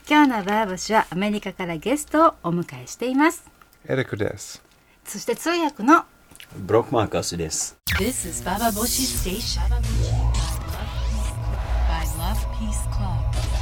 今日のバーボシはアメリカからゲストをお迎えしています。 エリックです。 そして通訳のブロックマーカスです。 This is Baba Boshi Station by Love Peace Club.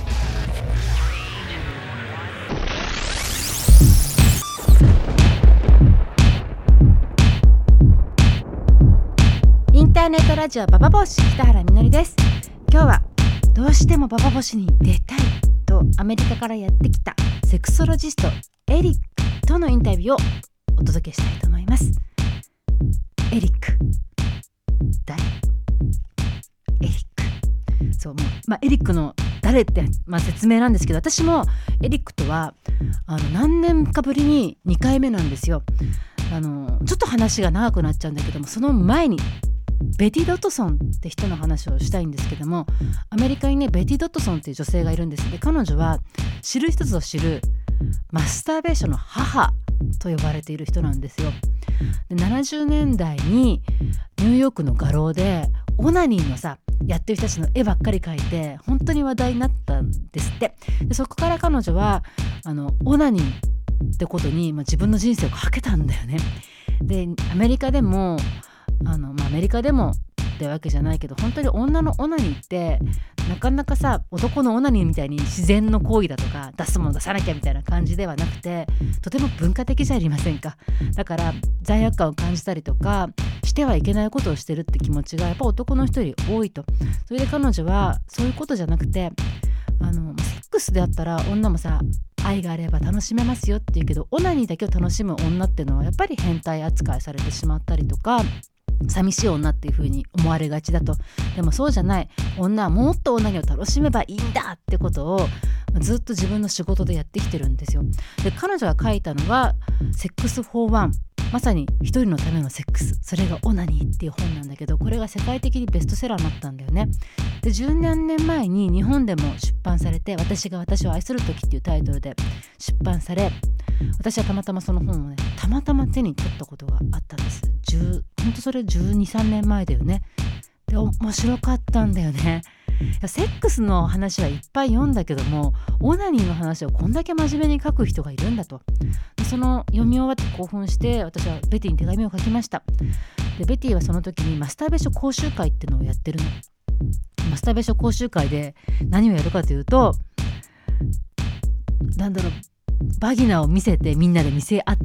インターネットラジオババボシ北原みのりです。今日はどうしてもババボシに出たいとアメリカからやってきたセクソロジストエリックとのインタビューをお届けしたいと思います。エリック誰？エリックそう、エリックの誰って、説明なんですけど、私もエリックとは何年かぶりに2回目なんですよ。ちょっと話が長くなっちゃうんだけども、その前にベティ・ドットソンって人の話をしたいんですけども、アメリカにねベティ・ドットソンっていう女性がいるんです。で、彼女は知る人ぞ知るマスターベーションの母と呼ばれている人なんですよ。で、70年代にニューヨークの画廊でオナニーのやってる人たちの絵ばっかり描いて本当に話題になったんですって。で、そこから彼女はオナニーってことに、自分の人生をかけたんだよね。で、アメリカでもアメリカでもってわけじゃないけど、本当に女のオナニーってなかなか男のオナニーみたいに自然の行為だとか出すもの出さなきゃみたいな感じではなくて、とても文化的じゃありませんか。だから罪悪感を感じたりとかしてはいけないことをしてるって気持ちがやっぱ男の人より多いと。それで彼女はそういうことじゃなくてセックスであったら女も愛があれば楽しめますよって言うけど、オナニーだけを楽しむ女っていうのはやっぱり変態扱いされてしまったりとか、寂しい女っていう風に思われがちだと。でもそうじゃない、女はもっとオナニーを楽しめばいいんだってことをずっと自分の仕事でやってきてるんですよ。で、彼女が書いたのはセックス・フォー・ワン、まさに一人のためのセックス、それがオナニーっていう本なんだけど、これが世界的にベストセラーになったんだよね。で、10何年前に日本でも出版されて、私が私を愛する時っていうタイトルで出版され、私はたまたまその本をねたまたま手に取ったことがあったんです。ほんとそれ12、3年前だよね。で、面白かったんだよね。セックスの話はいっぱい読んだけども、オナニーの話をこんだけ真面目に書く人がいるんだと。その読み終わって興奮して、私はベティに手紙を書きました。で、ベティはその時にマスターベーション講習会っていうのをやってるの。マスターベーション講習会で何をやるかというと、バギナを見せて、みんなで見せ合って、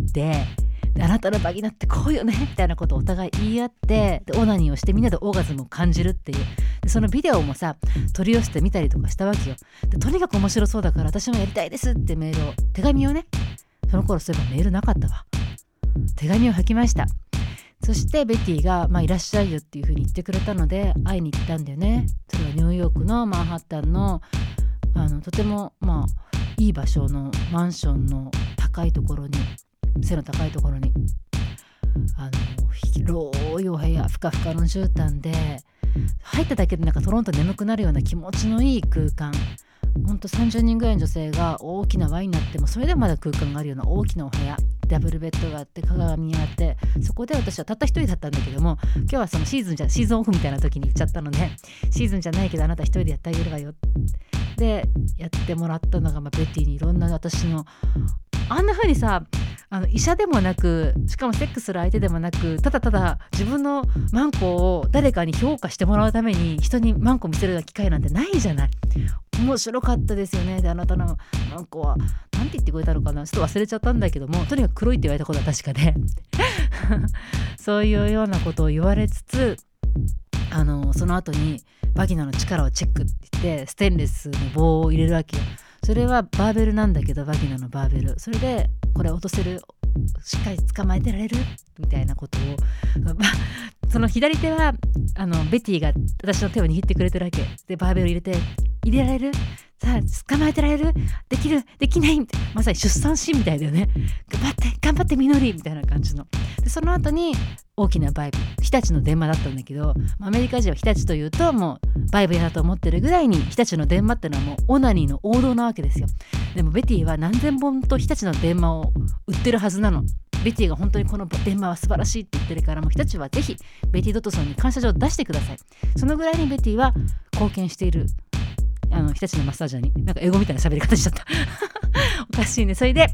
で、あなたのバギナってこうよねみたいなことをお互い言い合って、でオナニーをしてみんなでオーガズムを感じるっていう。で、そのビデオも取り寄せてみたりとかしたわけよ。で、とにかく面白そうだから私もやりたいですって手紙をね、その頃そういえばメールなかったわ、手紙を書きました。そしてベティが、いらっしゃいよっていう風に言ってくれたので会いに行ったんだよね。それはニューヨークのマンハッタンのとてもいい場所のマンションの高いところに、背の高いところに広いお部屋、ふかふかの絨毯で、入っただけでトロンと眠くなるような気持ちのいい空間。ほんと30人ぐらいの女性が大きな輪になっても、それでもまだ空間があるような大きなお部屋、ダブルベッドがあって鏡があって、そこで私はたった一人だったんだけども、今日はそのシーズンオフみたいな時に行っちゃったので、シーズンじゃないけどあなた一人でやってあげるわよでやってもらったのが、ベティにいろんな私のあんな風に医者でもなく、しかもセックスする相手でもなく、ただただ自分のマンコを誰かに評価してもらうために人にマンコ見せるような機会なんてないじゃない。面白かったですよね。で、あなたのマンコはなんて言ってくれたのかな、ちょっと忘れちゃったんだけども、とにかく黒いって言われたことは確かでそういうようなことを言われつつ、その後にバギナの力をチェックって言ってステンレスの棒を入れるわけよ。それはバーベルなんだけど、バギナのバーベル、それでこれ落とせる、しっかり捕まえてられるみたいなことをその左手はベティが私の手を握ってくれてるわけで、バーベル入れられる、さあ捕まえてられる、できる、できないみたいな、まさに出産シーンみたいだよね。頑張ってみのりみたいな感じの。で、その後に大きなバイブ、日立の電話だったんだけど、アメリカ人は日立というともうバイブだと思ってるぐらいに、日立の電話ってのはもうオナニーの王道なわけですよ。でもベティは何千本と日立の電話を売ってるはずなの。ベティが本当にこの電話は素晴らしいって言ってるから、もう日立はぜひベティ・ドットソンに感謝状を出してください。そのぐらいにベティは貢献している日立のマッサージャーになんか英語みたいな喋り方しちゃったおかしいね。それで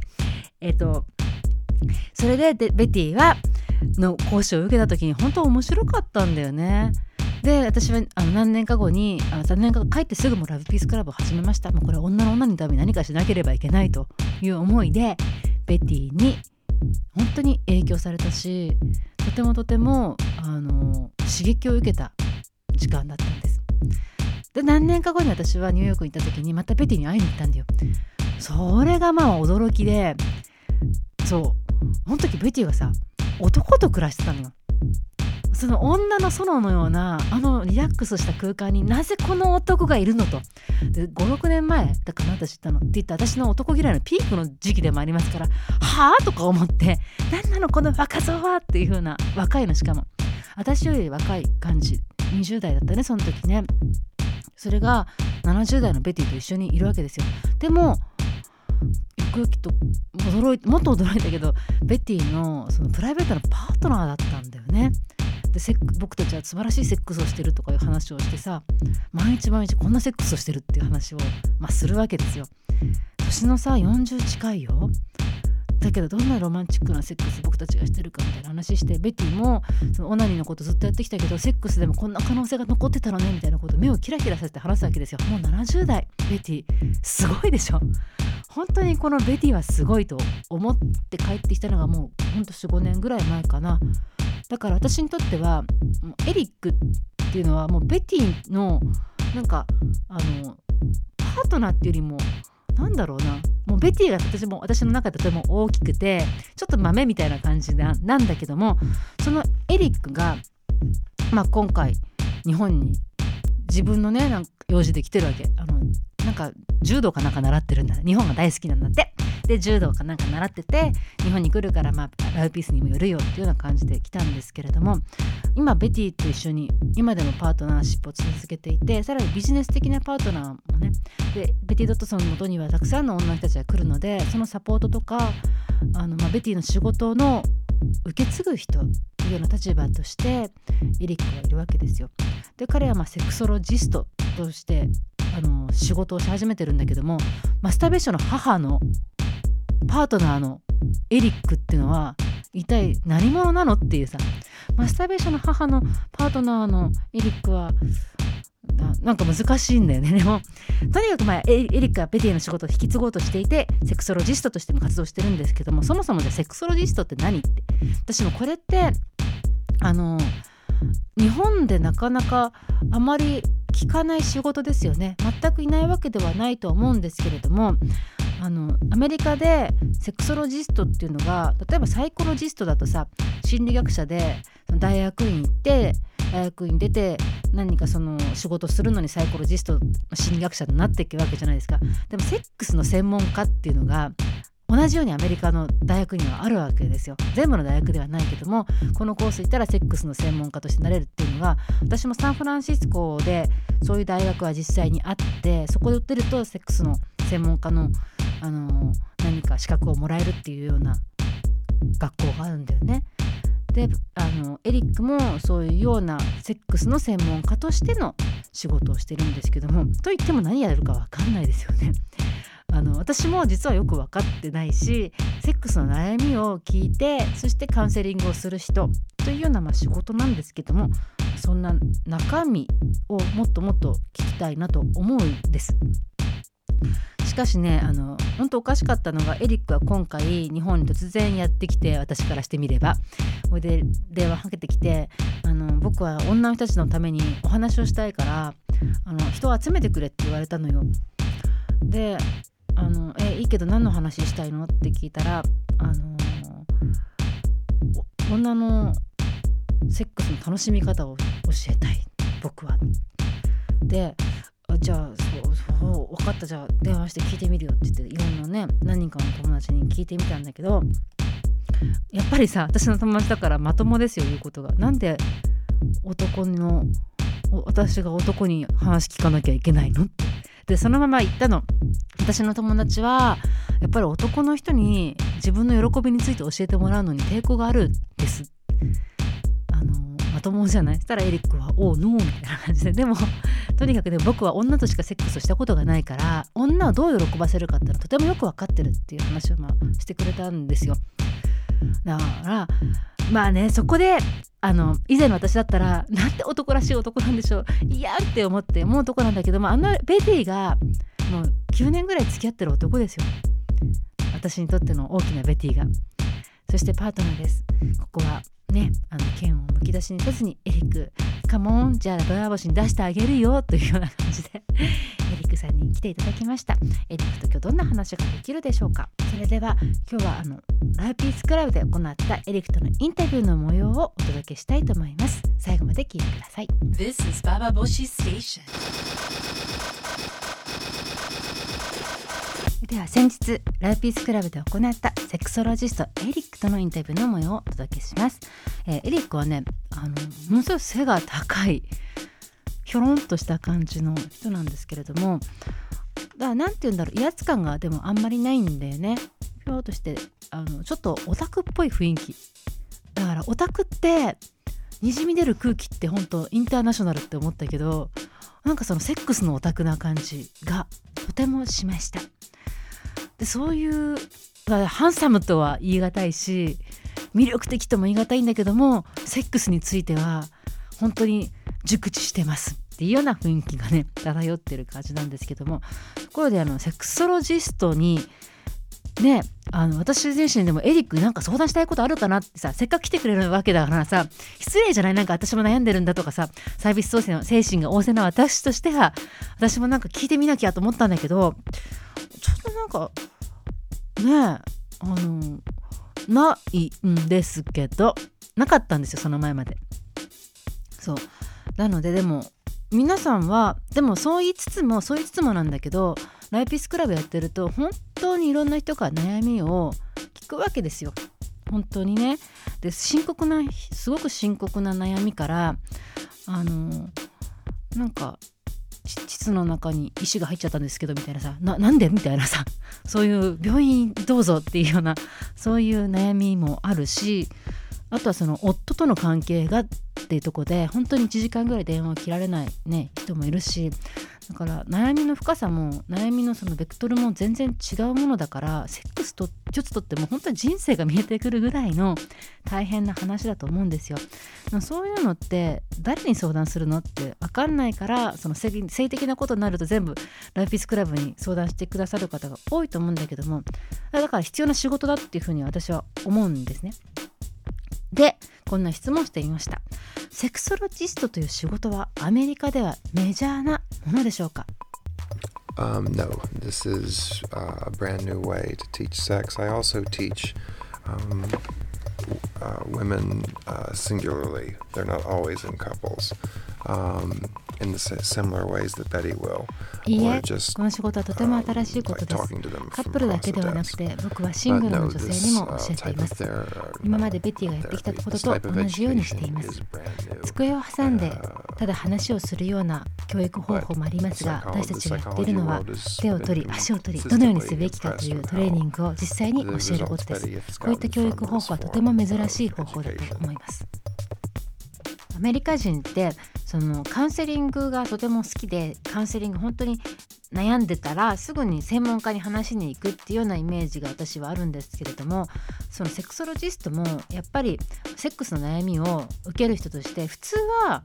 ベティはの講師を受けた時に本当面白かったんだよね。で私は何年か後に3年か帰ってすぐもラブピースクラブを始めました。もうこれは女の女のために何かしなければいけないという思いでベティに本当に影響されたし、とても刺激を受けた時間だったんです。で何年か後に私はニューヨークに行った時にまたベティに会いに行ったんだよ。それがまあ驚きで、そうその時ベティはさ男と暮らしてたのよ。その女の園のようなリラックスした空間になぜこの男がいるのと。で 5,6 年前だから私知ったのって言った私の男嫌いのピークの時期でもありますから、はぁとか思って、何なのこの若造はっていう風な、若いのしかも私より若い感じ、20代だったねその時ね。それが70代のベティと一緒にいるわけですよ。でもよくよくともっと驚いたけど、ベティのそのプライベートのパートナーだったんだよね。で僕たちは素晴らしいセックスをしてるとかいう話をしてさ、毎日こんなセックスをしてるっていう話を、するわけですよ。年のさ40近いよ。だけどどんなロマンチックなセックス僕たちがしてるかみたいな話して、ベティもそのオナニーのことずっとやってきたけどセックスでもこんな可能性が残ってたのねみたいなことを目をキラキラさせて話すわけですよ。もう70代ベティすごいでしょ。本当にこのベティはすごいと思って帰ってきたのがもうほんと 4,5 年ぐらい前かな。だから私にとってはエリックっていうのはもうベティのなんかパートナーっていうよりもなんだろうな、もうベティが私の中でとても大きくてちょっと豆みたいな感じなんだけども、そのエリックが、今回日本に自分のねなんか用事で来てるわけ。なんか柔道かなんか習ってるんだね。日本が大好きなんだって。で柔道かなんか習ってて日本に来るからラブピースにもよるよっていうような感じで来たんですけれども、今ベティと一緒に今でもパートナーシップを続けていて、さらにビジネス的なパートナーもね、でベティ・ドットソンの元にはたくさんの女の人たちが来るので、そのサポートとかベティの仕事の受け継ぐ人というような立場としてエリックがいるわけですよ。で彼はセクソロジストとして仕事をし始めてるんだけども、マスターベーションの母のパートナーのエリックっていうのは一体何者なのっていうさ、マスターベーションの母のパートナーのエリックはなんか難しいんだよね。でもとにかくエリックはベティの仕事を引き継ごうとしていてセクソロジストとしても活動してるんですけども、そもそもじゃあセクソロジストって何って、私もこれって日本でなかなかあまり聞かない仕事ですよね。全くいないわけではないと思うんですけれども、アメリカでセクソロジストっていうのが、例えばサイコロジストだとさ、心理学者で大学院行って大学院出て何かその仕事するのにサイコロジスト心理学者になっていくわけじゃないですか。でもセックスの専門家っていうのが同じようにアメリカの大学にはあるわけですよ。全部の大学ではないけども、このコース行ったらセックスの専門家としてなれるっていうのが、私もサンフランシスコでそういう大学は実際にあって、そこで売ってるとセックスの専門家の、何か資格をもらえるっていうような学校があるんだよね。でエリックもそういうようなセックスの専門家としての仕事をしてるんですけども、といっても何やるか分かんないですよね。私も実はよく分かってないし、セックスの悩みを聞いて、そしてカウンセリングをする人というような仕事なんですけども、そんな中身をもっともっと聞きたいなと思うんです。しかしね、本当おかしかったのが、エリックは今回日本に突然やってきて、私からしてみればそれで電話かけてきて、僕は女の人たちのためにお話をしたいから人を集めてくれって言われたのよ。でいいけど何の話したいのって聞いたら、女のセックスの楽しみ方を教えたい僕は。でじゃあそう分かった、じゃあ電話して聞いてみるよって言って、いろんなね何人かの友達に聞いてみたんだけど、やっぱりさ、私の友達だからまともですよ、言うことが。なんで私が男に話聞かなきゃいけないのって。でそのまま言ったの。私の友達はやっぱり男の人に自分の喜びについて教えてもらうのに抵抗があるんです。まともじゃない。そしたらエリックはおうノーみたいな感じで、でもとにかくでも僕は女としかセックスをしたことがないから、女をどう喜ばせるかっていうのはとてもよく分かってるっていう話をしてくれたんですよ。だからまあね、そこで以前の私だったらなんて男らしい男なんでしょう、いやって思って思うとこなんだけども、ベティがもう9年ぐらい付き合ってる男ですよ。私にとっての大きなベティが。そしてパートナーです。ここはね、剣をむき出しにせずに、エリックカモン、じゃあババ星に出してあげるよというような感じでエリックさんに来ていただきました。エリックと今日どんな話ができるでしょうか。それでは今日はライピースクラブで行ったエリックとのインタビューの模様をお届けしたいと思います。最後まで聞いてください。 This is Baba Boshi Station. では先日ライピースクラブで行ったセクソロジストエリックとのインタビューの模様をお届けします。エリックはね、ものすごい背が高いひょろんとした感じの人なんですけれども、だからなんて言うんだろう、威圧感がでもあんまりないんだよね。ひょろっとしてちょっとオタクっぽい雰囲気だから、オタクってにじみ出る空気って本当インターナショナルって思ったけど、なんかそのセックスのオタクな感じがとてもしました。でそういうハンサムとは言い難いし、魅力的とも言い難いんだけども、セックスについては本当に熟知してますっていうような雰囲気がね漂ってる感じなんですけども、ところでセクソロジストにね、私自身でもエリックなんか相談したいことあるかなってさ、せっかく来てくれるわけだからさ、失礼じゃない、なんか私も悩んでるんだとかさ、サービス創生の精神が旺盛な私としては私もなんか聞いてみなきゃと思ったんだけど、ちょっとなんかねないんですけど、なかったんですよ、その前まで。そうなので、でも皆さんはでもそう言いつつもなんだけど、ライピースクラブやってると本当にいろんな人から悩みを聞くわけですよ。本当にね。で、すごく深刻な悩みからなんか膣の中に石が入っちゃったんですけどみたいなさ、なんでみたいなさ、そういう病院どうぞっていうようなそういう悩みもあるし、あとはその夫との関係がっていうところで本当に1時間ぐらい電話を切られない、ね、人もいるし、だから悩みの深さも悩みのそのベクトルも全然違うものだから、セックスと一つとっても本当に人生が見えてくるぐらいの大変な話だと思うんですよ。そういうのって誰に相談するのって分かんないから、その性的なことになると全部ライピースクラブに相談してくださる方が多いと思うんだけども、だから必要な仕事だっていうふうに私は思うんですね。で、こんな質問をしてみました。セクソロジストという仕事はアメリカではメジャーなものでしょうか ？No, this is a brand new way to teach sex. I also teach women singularly. They're not always in couples. In the similar ways that Betty will. いいえ、この仕事はとても新しいことです。カップルだけではなくて、僕はシングルの女性にも教えています。今までベティがやってきたことと同じようにしています。机を挟んでただ話をするような教育方法もありますが、私たちがやっているのは手を取り足を取り、どのようにすべきかというトレーニングを実際に教えることです。こういった教育方法はとても珍しい方法だと思います。アメリカ人ってそのカウンセリングがとても好きで、カウンセリング本当に悩んでたらすぐに専門家に話しに行くっていうようなイメージが私はあるんですけれども、そのセクソロジストもやっぱりセックスの悩みを受ける人として普通は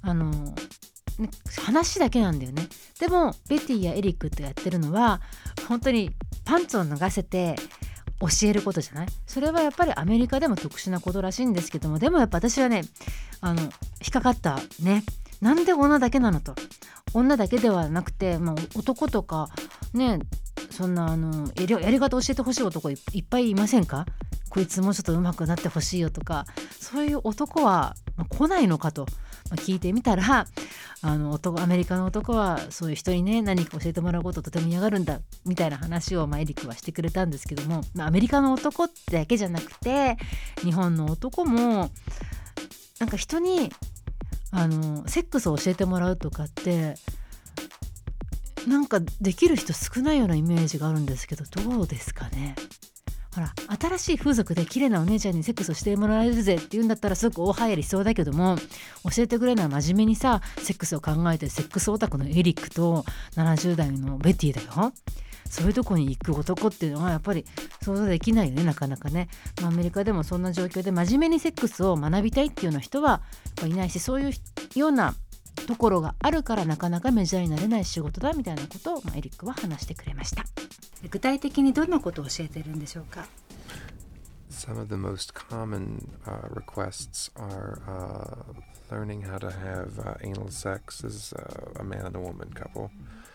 話だけなんだよね。でもベティやエリックとやってるのは本当にパンツを脱がせて教えることじゃない。それはやっぱりアメリカでも特殊なことらしいんですけども、でもやっぱ私はね引っかかったね。なんで女だけなのと。女だけではなくて、男とかね、そんなやり方教えてほしい男いっぱいいませんか？こいつもうちょっと上手くなってほしいよとか、そういう男は来ないのかと聞いてみたら、アメリカの男はそういう人にね何か教えてもらうことをとても嫌がるんだみたいな話をエリックはしてくれたんですけども、アメリカの男だけじゃなくて日本の男もなんか人にセックスを教えてもらうとかってなんかできる人少ないようなイメージがあるんですけど、どうですかね。 ほら新しい風俗で綺麗なお姉ちゃんにセックスをしてもらえるぜって言うんだったらすごく大流行りしそうだけども、教えてくれるのは真面目にさセックスを考えてるセックスオタクのエリックと70代のベティだよ。そういうとこに行く男っていうのはやっぱり想像できないよね、なかなかね。アメリカでもそんな状況で真面目にセックスを学びたいっていうような人はやっぱいないし、そういうようなところがあるからなかなかメジャーになれない仕事だみたいなことを、エリックは話してくれました。具体的にどんなことを教えてるんでしょうか。 Some of the most common requests are learning how to have anal sex as a man and a woman couple,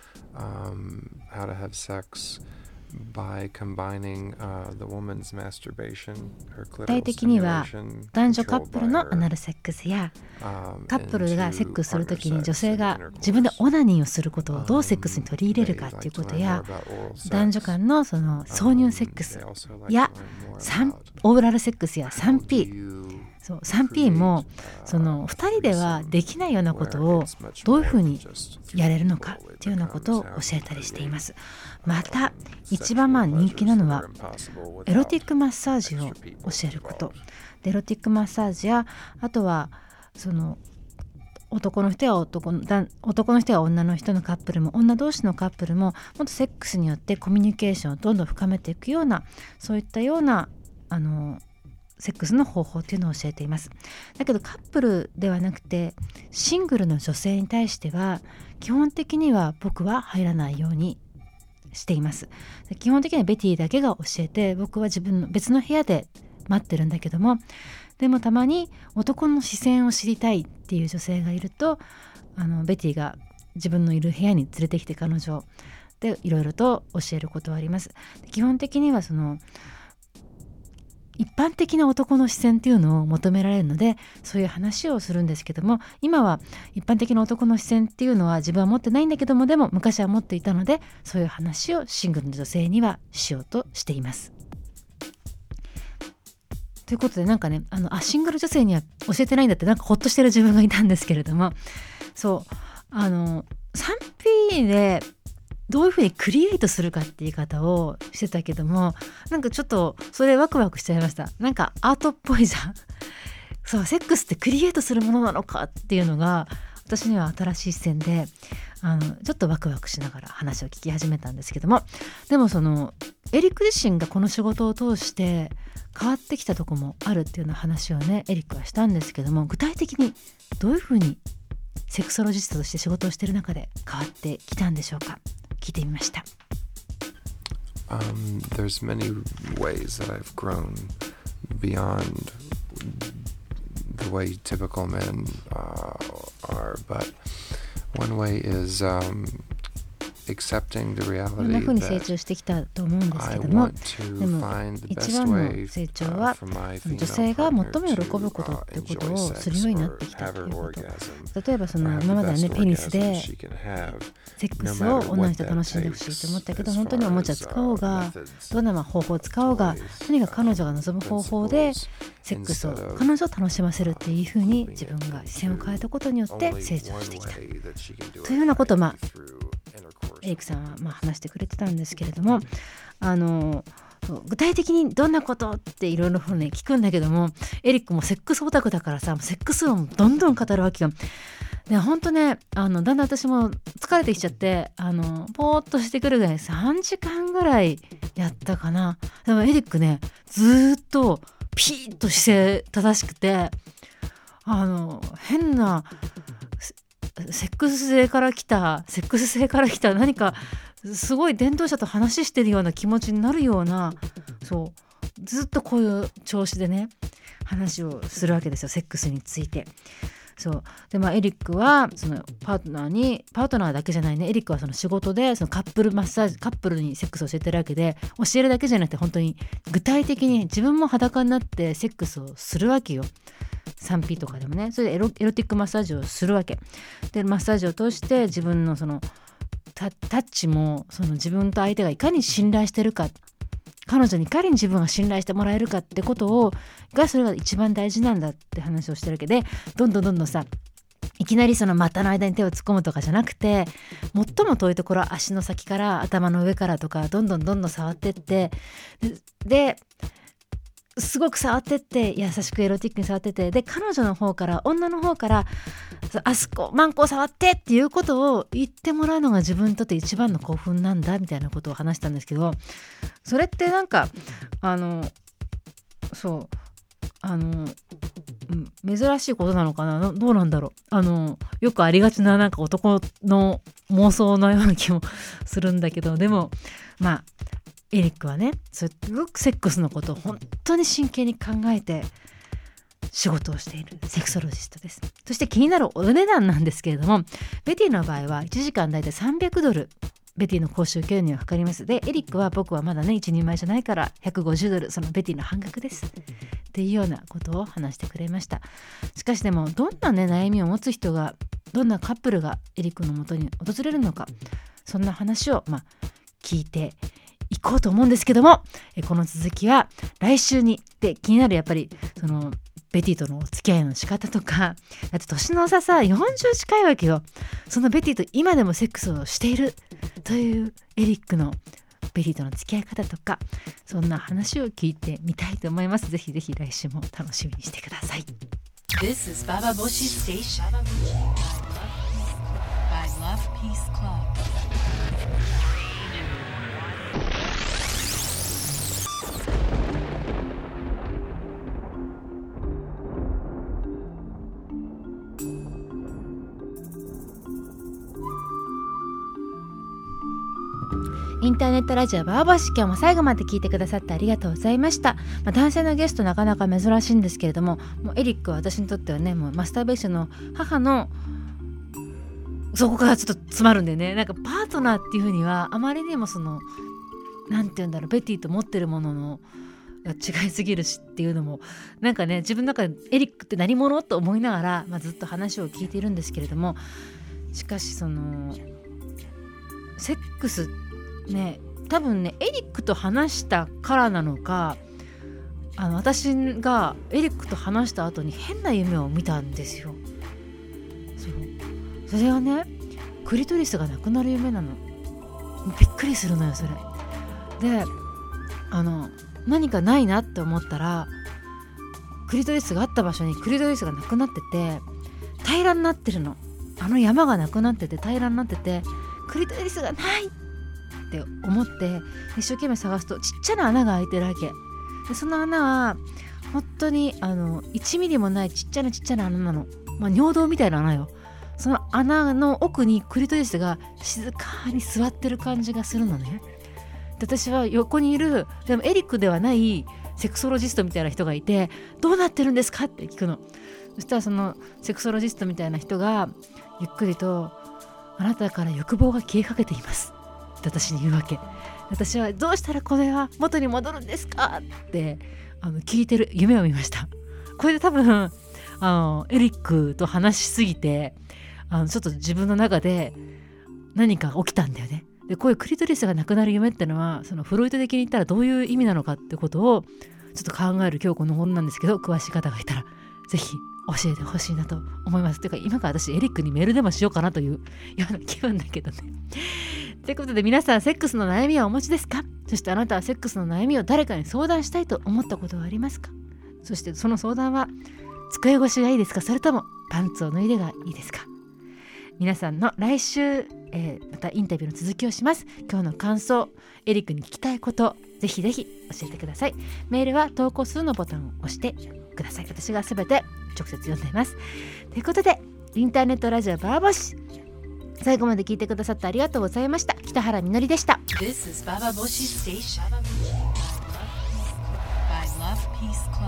how to have sex by combining the woman's masturbation, her 具体 clitoral 的には stimulation, 男女カッ controlled プル by の her, アナルセックスやカップルがセックスするときに into 女性 partner が sex and 自分で intercourse. オナニーをすることをどうセックスに取り入れるかっていうことや、男女間のその挿入セックスやオーラルセックスや 3P、 そう 3P もその2人ではできないようなことをどういうふうにやれるのかっていうようなことを教えたりしています。また一番人気なのはエロティックマッサージを教えることで、エロティックマッサージやあとはその男の人や男の人や女の人のカップルも女同士のカップルももっとセックスによってコミュニケーションをどんどん深めていくような、そういったようなセックスの方法っていうのを教えています。だけどカップルではなくてシングルの女性に対しては基本的には僕は入らないようにしています。基本的にはベティだけが教えて、僕は自分の別の部屋で待ってるんだけども、でもたまに男の視線を知りたいっていう女性がいるとベティが自分のいる部屋に連れてきて彼女でいろいろと教えることはあります。基本的にはその一般的な男の視線っていうのを求められるので、そういう話をするんですけども、今は一般的な男の視線っていうのは自分は持ってないんだけども、でも昔は持っていたので、そういう話をシングルの女性にはしようとしています。ということでなんかね、シングル女性には教えてないんだってなんかほっとしてる自分がいたんですけれども、そう3P でどういうふうにクリエイトするかって言い方をしてたけども、なんかちょっとそれワクワクしちゃいました。なんかアートっぽいじゃん。そう、セックスってクリエイトするものなのかっていうのが私には新しい視線でちょっとワクワクしながら話を聞き始めたんですけども、でもそのエリック自身がこの仕事を通して変わってきたとこもあるっていうような話をねエリックはしたんですけども、具体的にどういうふうにセクソロジストとして仕事をしている中で変わってきたんでしょうか。聞いてみました。 There's many ways that I've grown beyond the way typical men are, but one way is accepting the こん reality な風に成 that 長してきたと思うんです I けども、 want で to も find the 一 best 番 way の成長は for my 女 female 性が最も partner 喜ぶこと to っていうこと enjoy をするようになってき sex た or という have こ her と。 orgasm 例えばそ or の have 今までは the ね best ペニス orgasm で she can have セック no ス matter を女の what 人 that 楽しんでほしいと思ったけど、 takes 本当におもちゃ使おうが as far as どんな方法を使おうが、 methods, とにかく彼女が望む方法で principles セックスを instead of 彼女を楽しませるっていう風に自分が視線を変えたことによって成長してきたというようなことをエリックさんは話してくれてたんですけれども、具体的にどんなことっていろいろね聞くんだけども、エリックもセックスオタクだからさ、セックスをどんどん語るわけよ。で本当ねだんだん私も疲れてきちゃってポーっとしてくるぐらい3時間ぐらいやったかな。でもエリックねずっとピーッと姿勢正しくて変なセックス性から来た何かすごい伝道者と話してるような気持ちになるような、そうずっとこういう調子でね話をするわけですよ、セックスについて。そうでエリックはそのパートナーだけじゃないね、エリックはその仕事でそのカップルマッサージ、カップルにセックスを教えてるわけで、教えるだけじゃなくて本当に具体的に自分も裸になってセックスをするわけよ。3P とかでもね、それでエロティックマッサージをするわけで、マッサージを通して自分のそのタッチもその自分と相手がいかに信頼してるか、彼女にいかに自分が信頼してもらえるかってことがそれが一番大事なんだって話をしてるわけで、どんどんさいきなりその股の間に手を突っ込むとかじゃなくて、最も遠いところは足の先から頭の上からとかどんどん触ってって、ですごく触ってって優しくエロティックに触ってて、で彼女の方から女の方からあそこマンコを触ってっていうことを言ってもらうのが自分にとって一番の興奮なんだみたいなことを話したんですけど、それってなんか珍しいことなのかな、どうなんだろう。よくありがちななんか男の妄想のような気もするんだけど、でもエリックはね、すごくセックスのことを本当に真剣に考えて仕事をしているセクソロジストです。そして気になるお値段なんですけれども、ベティの場合は1時間だいたい$300ベティの講習受けるにはかかります。でエリックは僕はまだね一人前じゃないから$150、そのベティの半額ですっていうようなことを話してくれました。しかしでもどんなね悩みを持つ人が、どんなカップルがエリックのもとに訪れるのか、そんな話を聞いていこうと思うんですけども、この続きは来週に。で気になるやっぱりそのベティとのお付き合いの仕方とか、だって年の差40近いわけよ。そのベティと今でもセックスをしているというエリックのベティとの付き合い方とか、そんな話を聞いてみたいと思います。ぜひぜひ来週も楽しみにしてください。 This is Baba Boshi Station by Love Peace Club. インターネットラジオバーボシ、今日も最後まで聞いてくださってありがとうございました。男性のゲストなかなか珍しいんですけれども、もうエリックは私にとってはね、もうマスターベーションの母のそこからちょっと詰まるんでね、なんかパートナーっていう風にはあまりにもそのなんて言うんだろう、ベティと持ってるもののが違いすぎるしっていうのもなんかね、自分の中でエリックって何者と思いながら、ずっと話を聞いているんですけれども、しかしそのセックスね、多分ねエリックと話したからなのか、私がエリックと話した後に変な夢を見たんですよ。それはね、クリトリスがなくなる夢なの。びっくりするのよそれで。何かないなって思ったら、クリトリスがあった場所にクリトリスがなくなってて平らになってるの。山がなくなってて平らになってて、クリトリスがないって思って一生懸命探すと、ちっちゃな穴が開いてるわけで、その穴は本当に1ミリもないちっちゃな穴なの。尿道みたいな穴よ。その穴の奥にクリトリスが静かに座ってる感じがするのね。で私は横にいる、でもエリックではないセクソロジストみたいな人がいて、どうなってるんですかって聞くの。そしたらそのセクソロジストみたいな人がゆっくりと、あなたから欲望が消えかけていますって私に言うわけ。私はどうしたらこれは元に戻るんですかって聞いてる夢を見ました。これで多分エリックと話しすぎてちょっと自分の中で何か起きたんだよね。でこういうクリトリスがなくなる夢ってのは、そのフロイト的に言ったらどういう意味なのかってことをちょっと考える今日この本なんですけど、詳しい方がいたらぜひ教えてほしいなと思います。というか今から私エリックにメールでもしようかなというような気分だけどね。ということで、皆さんセックスの悩みはお持ちですか？そしてあなたはセックスの悩みを誰かに相談したいと思ったことはありますか？そしてその相談は机越しがいいですか？それともパンツを脱いでがいいですか？皆さんの来週、またインタビューの続きをします。今日の感想、エリックに聞きたいこと、ぜひぜひ教えてください。メールは投稿するのボタンを押してください。私がすべて直接読んでいます。ということで、インターネットラジオバーボシ、最後まで聞いてくださってありがとうございました。北原みのりでした。 This is Baba Boshi Station by Love Peace Club.